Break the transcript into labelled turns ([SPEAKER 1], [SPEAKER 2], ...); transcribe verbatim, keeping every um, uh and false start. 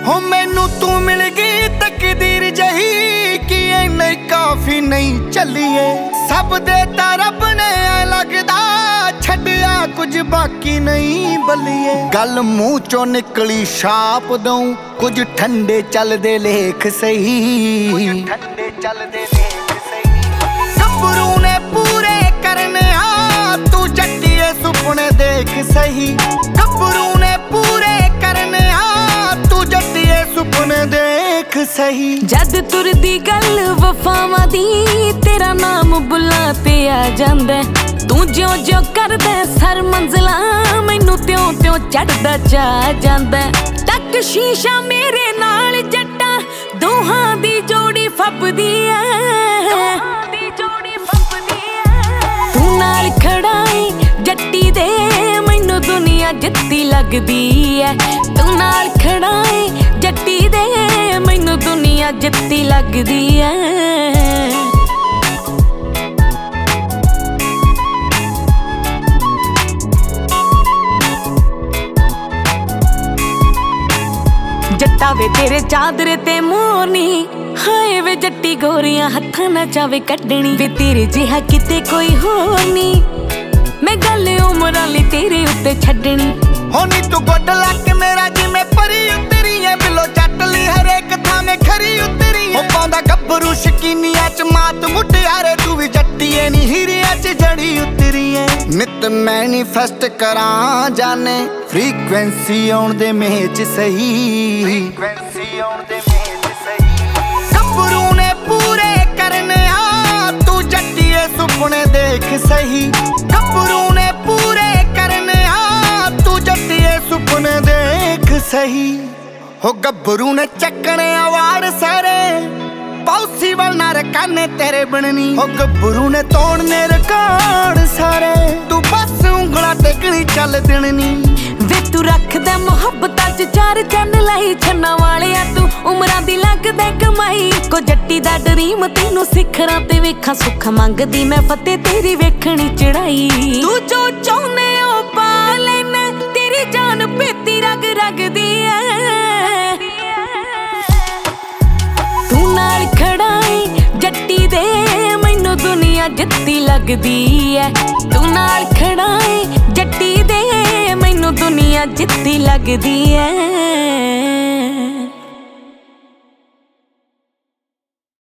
[SPEAKER 1] हो मैनू तू मिल गई तकदीर जही कि इन्ने काफी नहीं चलिए सब देता रब ने लगदा छड्या कुछ बाकी नहीं बलिए गल मुंह चो निकली छाप दूं कुछ ठंडे चलदे लेख सही ठंडे चलदे लेख सही गब्बरू ने पूरे करने आ तू जट्टिए सुपने देख सही गब्बरू ने पूरे करने आ तू जट्टिए सुपने देख सही
[SPEAKER 2] जद तुरदी गल वफावां दी तेरा नाम बुला ते आ जांदा तू ज्यों ज्यों करदा सर मंजिला मैनू त्यों त्यों चढ़दा चा जांदा तक शीशा मेरे नाल जट्टा दोहां दी जोड़ी फपदी ऐ तू नाल खड़ा है जट्टी दे मैनू दुनिया जित्ती लगदी ऐ तू नाल खड़ा है जट्टी दे मैनू दुनिया जित्ती लगदी ऐ जट्टा वे तेरे चादरे ते मोरनी हाय वे जट्टी गोरियां हत्थां ना चावे कड्डनी वे तेरे जिहा किते कोई होर नी मैं गल उमरां लई तेरे उत्ते छड्डनी
[SPEAKER 1] होनी तू गुड लक मेरा जिवें परी उतरी है बिलो जट ली हरेक थां में खरी उतरी है पाउंदा गब्बरू शकीनिया च मात मुटियारे तू भी जट्टीए नी हीरिया च जड़ी उतरी है नित मैनीफेस्ट करां जाने फ्रीक्वेंसी आउण दे मेच सही फ्रीक्वेंसी आउण दे मेच सही गब्बरू ने पूरे करने आ तू जट्टीए सुपने देख सही गब्बरू ने पूरे करने आ तू जट्टीए सुपने देख सही हो गब्बरू ने चकने अवार्ड सारे पॉसिबल ना रकाने तेरे बननी हो गब्बरू ने तोड़ने रिकॉर्ड सारे तू बस उंगला टेकनी चल दिननी
[SPEAKER 2] वे तू रखदा मुहब्बतां च चार चन्न लाई छन्ना वालिया तू उमरां दी लगदा कमाई को जट्टी दा ड्रीम तैनू सिखरां ते वेखां सुख मंगदी मैं फतेह तेरी वेखणी चढ़ाई तू जो चाहुंदे ओ पा लैना तेरी जान पेती रग रग दी ऐ तू नाल खड़ा है जट्टी दे मैनू दुनिया जित्ती लगदी ऐ तू नाल खड़ा है जट्टी दे मैनू दुनिया जित्ती लगदी ऐ।